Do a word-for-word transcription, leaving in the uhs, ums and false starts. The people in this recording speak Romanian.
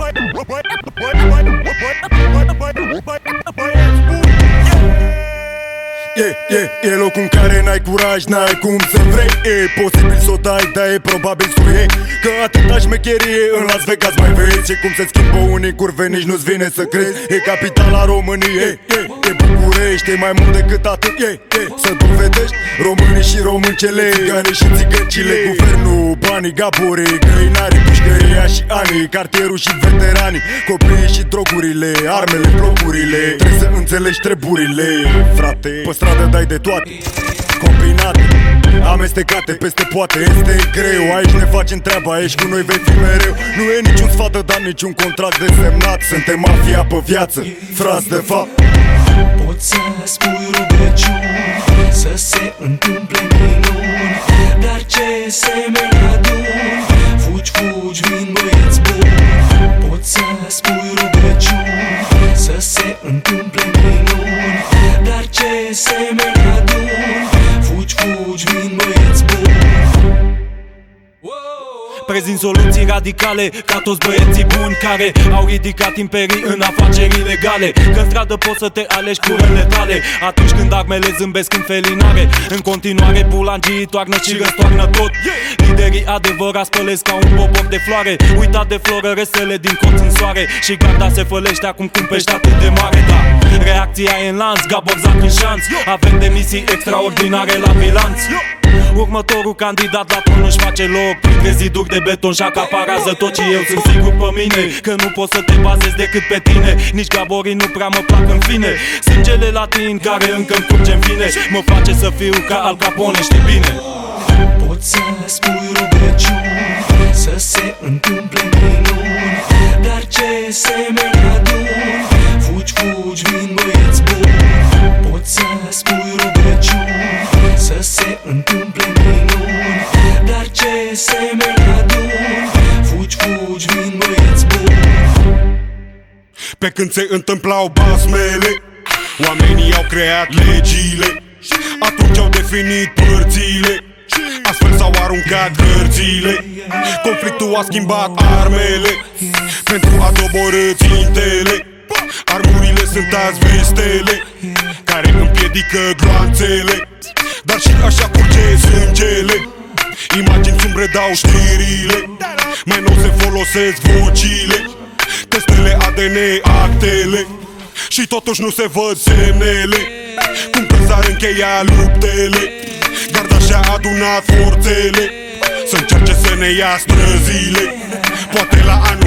E, e, e locul în care n-ai curaj, n-ai cum să vrei. E posibil să o dai, dar e probabil să o iei. Că atâta șmecherie în Las Vegas mai vezi. Și cum se schimbă unii curve, nici nu-ți vine să crezi. E capitala României, e, e București, e mai mult decât atât, e, e să dovedești românii și româncele, țiganii și țigăncile, guvernul, banii, gaborii, grăinarii, pușcăria și anii, cartierul și veteranii, copiii și drogurile, armele, blocurile. Trebuie să înțelegi treburile, frate. Pe stradă dai de toate, combinate, amestecate peste poate. Este greu, aici ne facem treaba, aici cu noi vei fi mereu. Nu e niciun sfat, dar niciun contract de semnat. Suntem mafia pe viață, frați de fapt. Poți să spui rugăciuni, să se întâmple minuni, dar ce semeni aduni, fugi, fugi, vin băieți buni. Poți să spui rugăciuni, să se întâmple minuni, dar ce semeni aduni, fugi, fugi, vin băieți buni. Prezint soluții radicale ca toți băieții buni care au ridicat imperii în afaceri ilegale. Că în stradă poți să te alegi cu rele tale atunci când armele zâmbesc în felinare. În continuare bulangii toarnă și răstoarnă tot. Liderii adevărați spălesc ca un bobor de floare. Uitat de floră, restele din colț în soare. Și garda se fălește acum cum pești atât de mare. Da, reacția e în lanț, Gabor Zac în șanț. Avem demisii extraordinare la bilanț. Următorul candidat la tron își face loc printre ziduri de beton și acaparează tot. Și eu sunt sigur pe mine că nu poți să te bazezi decât pe tine. Nici gaborii nu prea mă plac în fine. Sângele latin care încă-mi curge în fine mă face să fiu ca Al Capone, știi bine. Poți să spui rugăciuni, să se întâmple minuni, dar ce semeni aduni, fugi, fugi, vin băieți buni. Poți să spui rugăciuni, să se întâmple minuni, dar ce semeni aduni, fugi, fugi, vin băieți buni. Pe când se întâmplau basmele, oamenii au creat legile. Atunci au definit părțile, astfel s-au aruncat hărțile. Conflictul a schimbat armele pentru a doborî țintele. Armurile sunt azi vestele care împiedică gloanțele, dar și așa curge sângele. Imagini sumbre dau știrile, mai nou se folosesc vocile, testele A D N, actele, și totuși nu se văd semnele. Cum că s-ar încheia luptele, garda și-a adunat forțele să încerce să ne ia străzile. Poate la ani